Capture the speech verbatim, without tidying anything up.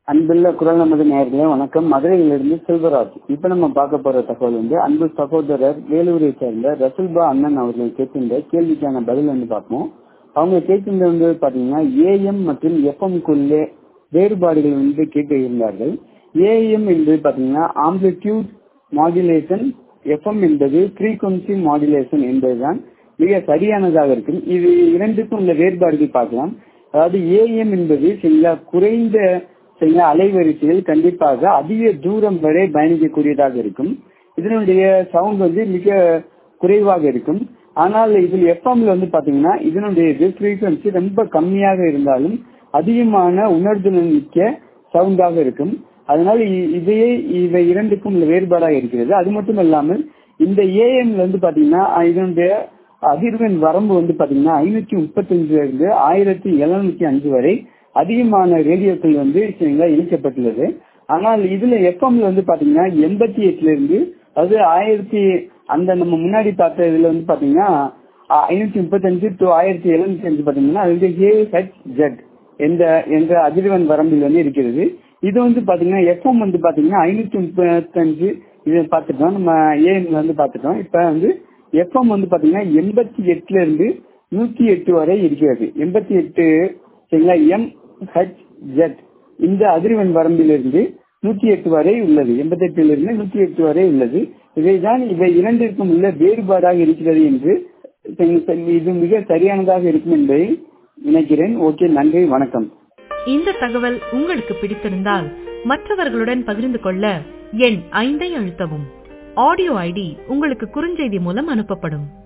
அன்புள்ள குரல் நமது நேயர்களே வணக்கம். மதுரையிலிருந்து செல்வராஜ். இப்ப நம்ம பார்க்க போற தகவல் வந்து அன்பு சகோதரர் வேலூரை சேர்ந்த ரசுல்பா அண்ணன் அவர்கள் கேட்கின்ற கேள்விக்கான பதில் வந்து பார்ப்போம். அவங்க கேட்கின்ற வந்து பாத்தீங்கன்னா ஏஎம் மற்றும் எஃப்எம்குள்ளே வேறுபாடுகள் வந்து கேட்டு இருந்தார்கள். ஏஎம் என்பது பாத்தீங்கன்னா ஆம்பிளிட்யூட் மாடுலேஷன், எஃப்எம் என்பது ஃப்ரீக்வன்சி மாடுலேஷன் என்பதுதான் மிக சரியானதாக இருக்கும். இது இரண்டுக்கும் உள்ள வேறுபாடுகள் பார்க்கலாம். அதாவது ஏஎம் என்பது சரிங்களா குறைந்த சரிங்களா அலைவரிசையில் கண்டிப்பாக அதிக தூரம் வரை பயணிக்கக்கூடியதாக இருக்கும். இதனுடைய சவுண்ட் வந்து மிக குறைவாக இருக்கும். ஆனால் இதில் எஃப்எம்ல வந்து பாத்தீங்கன்னா இதனுடைய ஃப்ரீக்வன்சி ரொம்ப கம்மியாக இருந்தாலும் அதிகமான உணர்திறன் மிக்க சவுண்டாக இருக்கும். அதனால இதையே இவை இரண்டுக்கும் உள்ள வேறுபாடாக இருக்கிறது. அது மட்டும் இல்லாமல் இந்த ஏஎம்ல வந்து பாத்தீங்கன்னா இதனுடைய அதிர்வெண் வரம்பு வந்து பாத்தீங்கன்னா ஐநூத்தி முப்பத்தி அஞ்சுல இருந்து ஆயிரத்தி எழுநூத்தி அஞ்சு வரை அதிகமான ரேடியோக்கள் வந்து இணைக்கப்பட்டுள்ளது. ஆனால் இதுல எஃப்எம்ல வந்து பாத்தீங்கன்னா எண்பத்தி எட்டுல இருந்து அதாவது ஆயிரத்தி அந்த நம்ம முன்னாடி பார்த்த இதுல வந்து பாத்தீங்கன்னா ஐநூத்தி முப்பத்தி அஞ்சு டு ஆயிரத்தி எழுநூத்தி அஞ்சு பாத்தீங்கன்னா அது ஏ ஹெச் ஜெட் என்ற என்ற அதிர்வெண் வரம்பில் வந்து இருக்கிறது. இது வந்து பாத்தீங்கன்னா எஃப்எம் வந்து பாத்தீங்கன்னா ஐநூத்தி முப்பத்தி அஞ்சு இது பார்த்துட்டோம், நம்ம ஏஎம்ல வந்து பார்த்துட்டோம். இப்ப வந்து எஃப்எம் வந்து பாத்தீங்கன்னா எண்பத்தி எட்டுல இருந்து நூத்தி எட்டு வரை இருக்கிறது. எண்பத்தி எட்டு சரிங்களா எம் ஹெச் ஜெட் இந்த அதிர்வெண் வரம்பிலிருந்து நூத்தி எட்டு வரை உள்ளது. எண்பத்தி எட்டுல இருந்து நூத்தி எட்டு வரை உள்ளது. இவைதான் இவை இரண்டிற்கும் உள்ள வேறுபாடாக இருக்கிறது என்று இது மிக சரியானதாக இருக்கும் என்பதை நினைக்கிறேன். ஓகே, நன்றி, வணக்கம். இந்த தகவல் உங்களுக்கு பிடித்திருந்தால் மற்றவர்களுடன் பகிர்ந்து கொள்ள எண் ஐந்தை அழுத்தவும். ஆடியோ ஐடி உங்களுக்கு குறுஞ்செய்தி மூலம் அனுப்பப்படும்.